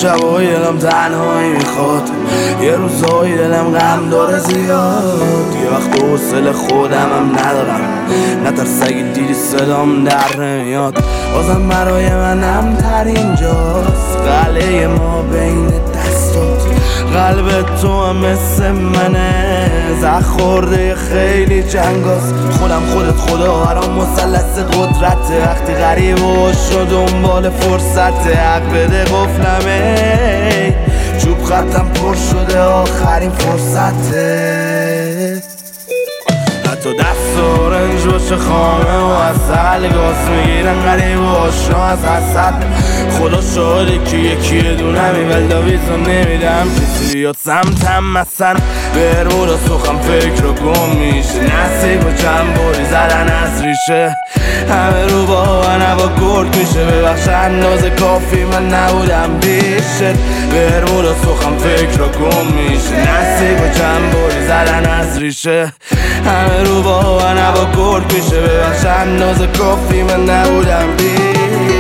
شبایی دلم تنهایی میخواد، یه روزایی دلم غم داره زیاد، یه وقت حوصله خودم هم ندارم، نترس اگه دیدی صدام در نمیاد. بازم برای منم تر اینجاست، قلعه ما بین دستات، قلب تو هم مثل منه، زخ خورده خیلی جنگاست. خودم خودت خدا برام مثلث قدرته، وقتی غریب و شد دنبال فرصته، حق بده قفلمه، چوب خطم پر شده آخرین فرصته. حتی دست اورنج باشه خامه و اصل گاز میگیرن غریب و آشنا از حسد. خدا شاهده که یکی دونمی ولداویزو نمیدم کسی بیاد سمتم، مثلا برمود و سخم فکر رو گم میشه، نصیب و چند باری زدن از ریشه، همه رو با نوا گرد میشه، ببخش اندازه کافی من نبودم بیشت. برمود و سخم فکر رو گم میشه، نصیب و چند باری زدن از ریشه، همه رو با نوا گرد میشه، ببخش اندازه کافی من نبودم بیشت.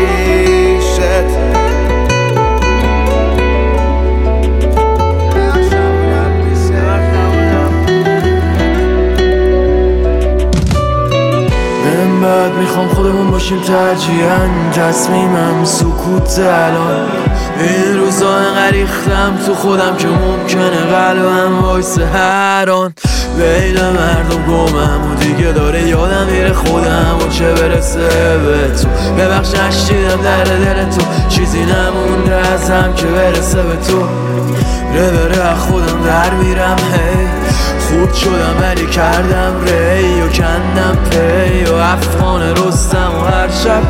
بعد میخوام خودمون باشیم ترجیحاً، تصمیمم سکوت الان. این روزا انقدر ریختم تو خودم که ممکنه قلبم وایسه هر آن. بین مردم گمم و دیگه داره یادم میره خودم و چه برسه به تو. ببخش نشیدم در دل تو، چیزی نمونده ازم که برسه به تو. بره از خودم در میرم هی، خود شدم ولی کردم ری و کندم پی و افغان رستم و هر شب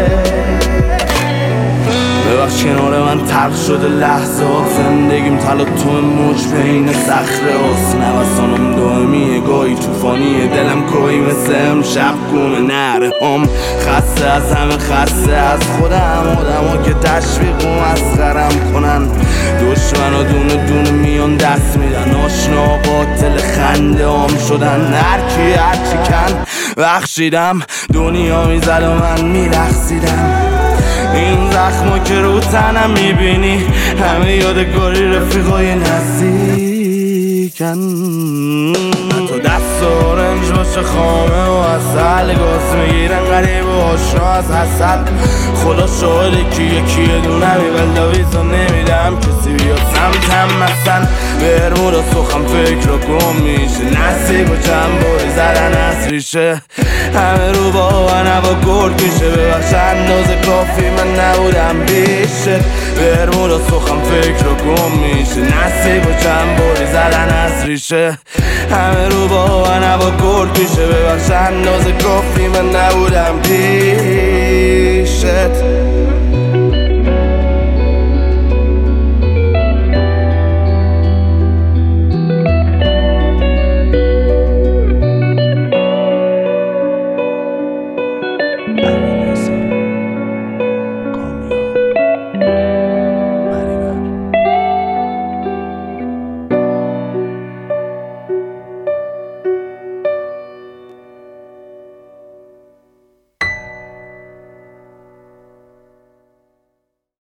ببخش کنار من تلخ شده لحظات، زندگیم تلا تو موج بین صخره هست، نوسانم دائمیه گاهی توفانیه، دلم گاهی مثل امشب گونه نره هم. خسته از همه، خسته از خودم، آدم ها که تشویق و مسخرم کنن، دشمن ها دونه دونه میان دست میدن، آشنا قاتل خنده هم شدن، هرکی هرچی کن بخشیدم، دنیا میزد و من میرخصیدم. این زخما که رو تنم میبینی همه یادگاری رفیقای نزدیکن. تو دست اورنج باشه خامه و اصل گاز میگیرن غریب و آشنا از حسد. خدا شاهده که یکی دونمی ولداویزو نمیدم کسی بیاد سمتم، مثلا برمود و سخم فکر رو گم میشه، نصیب و چند باری زدن از ریشه، همه رو با نوا گرد میشه، ببخش اندازه کافی من نبودم بیشت. برمود و سخم فکر رو گم میشه، نصیب و چند باری زدن از ریشه، همه رو با نوا گرد میشه، ببخش اندازه کافی من نبودم بیشت.